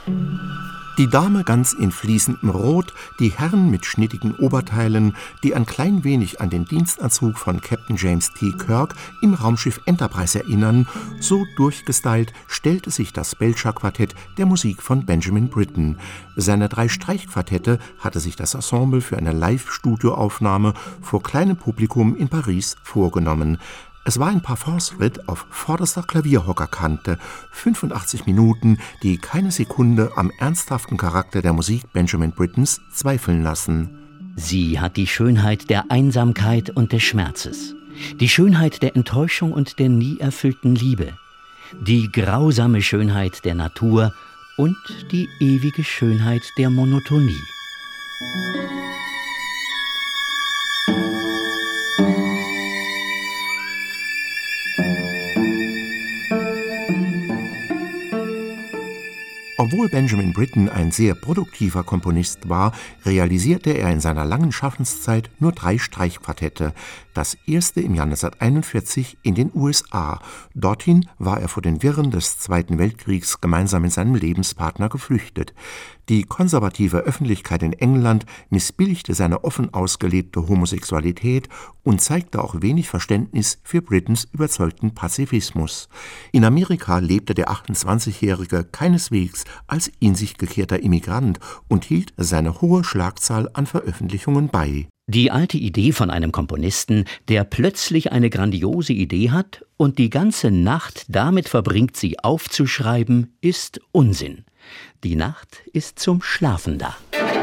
Die Dame ganz in fließendem Rot, die Herren mit schnittigen Oberteilen, die ein klein wenig an den Dienstanzug von Captain James T. Kirk im Raumschiff Enterprise erinnern, so durchgestylt stellte sich das Belcher-Quartett der Musik von Benjamin Britten. Seine 3 Streichquartette hatte sich das Ensemble für eine Live-Studioaufnahme vor kleinem Publikum in Paris vorgenommen. Es war ein Parforce-Ritt auf vorderster Klavierhockerkante, 85 Minuten, die keine Sekunde am ernsthaften Charakter der Musik Benjamin Brittens zweifeln lassen. Sie hat die Schönheit der Einsamkeit und des Schmerzes, die Schönheit der Enttäuschung und der nie erfüllten Liebe, die grausame Schönheit der Natur und die ewige Schönheit der Monotonie. Obwohl Benjamin Britten ein sehr produktiver Komponist war, realisierte er in seiner langen Schaffenszeit nur 3 Streichquartette. Das erste im Jahr 1941 in den USA. Dorthin war er vor den Wirren des Zweiten Weltkriegs gemeinsam mit seinem Lebenspartner geflüchtet. Die konservative Öffentlichkeit in England missbilligte seine offen ausgelebte Homosexualität und zeigte auch wenig Verständnis für Brittens überzeugten Pazifismus. In Amerika lebte der 28-Jährige keineswegs als in sich gekehrter Immigrant und hielt seine hohe Schlagzahl an Veröffentlichungen bei. Die alte Idee von einem Komponisten, der plötzlich eine grandiose Idee hat und die ganze Nacht damit verbringt, sie aufzuschreiben, ist Unsinn. Die Nacht ist zum Schlafen da.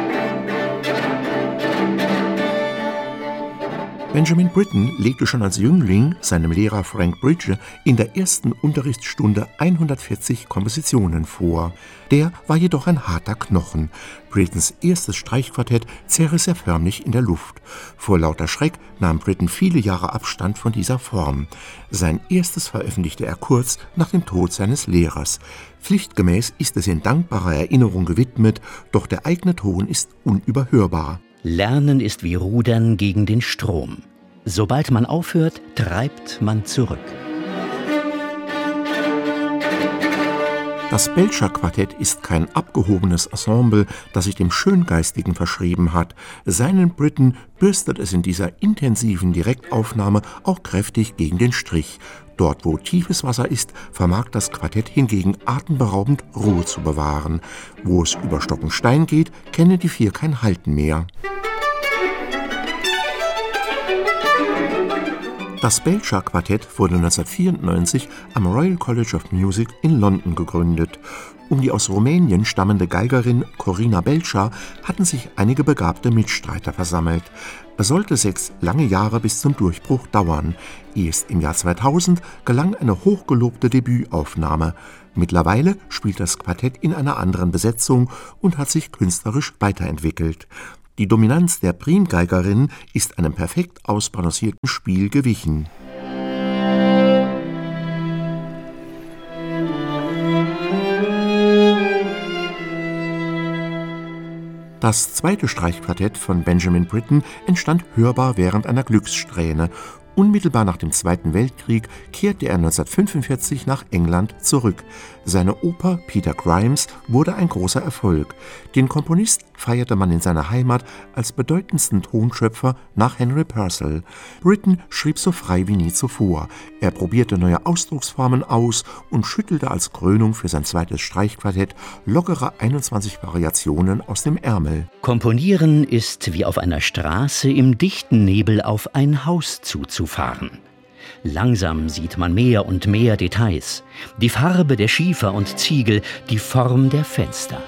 Benjamin Britten legte schon als Jüngling seinem Lehrer Frank Bridge in der ersten Unterrichtsstunde 140 Kompositionen vor. Der war jedoch ein harter Knochen. Brittens erstes Streichquartett zerriss er förmlich in der Luft. Vor lauter Schreck nahm Britten viele Jahre Abstand von dieser Form. Sein erstes veröffentlichte er kurz nach dem Tod seines Lehrers. Pflichtgemäß ist es in dankbarer Erinnerung gewidmet, doch der eigene Ton ist unüberhörbar. Lernen ist wie Rudern gegen den Strom. Sobald man aufhört, treibt man zurück. Das Belcher-Quartett ist kein abgehobenes Ensemble, das sich dem Schöngeistigen verschrieben hat. Seinen Britten bürstet es in dieser intensiven Direktaufnahme auch kräftig gegen den Strich. Dort, wo tiefes Wasser ist, vermag das Quartett hingegen atemberaubend Ruhe zu bewahren. Wo es über Stock und Stein geht, kennen die 4 kein Halten mehr. Das Belcher-Quartett wurde 1994 am Royal College of Music in London gegründet. Um die aus Rumänien stammende Geigerin Corina Belcher hatten sich einige begabte Mitstreiter versammelt. Es sollte 6 lange Jahre bis zum Durchbruch dauern. Erst im Jahr 2000 gelang eine hochgelobte Debütaufnahme. Mittlerweile spielt das Quartett in einer anderen Besetzung und hat sich künstlerisch weiterentwickelt. Die Dominanz der Primgeigerin ist einem perfekt ausbalancierten Spiel gewichen. Das zweite Streichquartett von Benjamin Britten entstand hörbar während einer Glückssträhne. Unmittelbar nach dem Zweiten Weltkrieg kehrte er 1945 nach England zurück. Seine Oper Peter Grimes wurde ein großer Erfolg. Den Komponist feierte man in seiner Heimat als bedeutendsten Tonschöpfer nach Henry Purcell. Britten schrieb so frei wie nie zuvor. Er probierte neue Ausdrucksformen aus und schüttelte als Krönung für sein zweites Streichquartett lockere 21 Variationen aus dem Ärmel. Komponieren ist wie auf einer Straße im dichten Nebel auf ein Haus zuzufahren. Langsam sieht man mehr und mehr Details. Die Farbe der Schiefer und Ziegel, die Form der Fenster.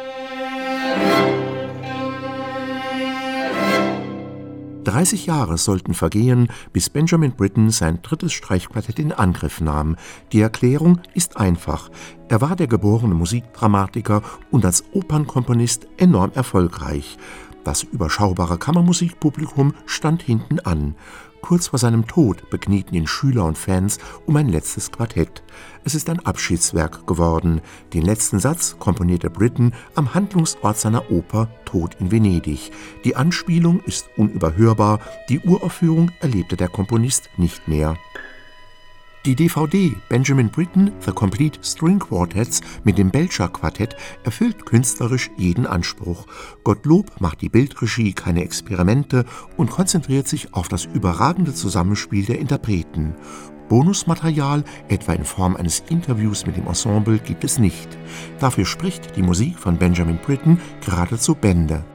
»30 Jahre sollten vergehen, bis Benjamin Britten sein drittes Streichquartett in Angriff nahm. Die Erklärung ist einfach. Er war der geborene Musikdramatiker und als Opernkomponist enorm erfolgreich. Das überschaubare Kammermusikpublikum stand hinten an. Kurz vor seinem Tod beknieten ihn Schüler und Fans um ein letztes Quartett. Es ist ein Abschiedswerk geworden. Den letzten Satz komponierte Britten am Handlungsort seiner Oper Tod in Venedig. Die Anspielung ist unüberhörbar, die Uraufführung erlebte der Komponist nicht mehr. Die DVD Benjamin Britten The Complete String Quartets mit dem Belcher Quartett erfüllt künstlerisch jeden Anspruch. Gottlob macht die Bildregie keine Experimente und konzentriert sich auf das überragende Zusammenspiel der Interpreten. Bonusmaterial, etwa in Form eines Interviews mit dem Ensemble, gibt es nicht. Dafür spricht die Musik von Benjamin Britten geradezu Bände.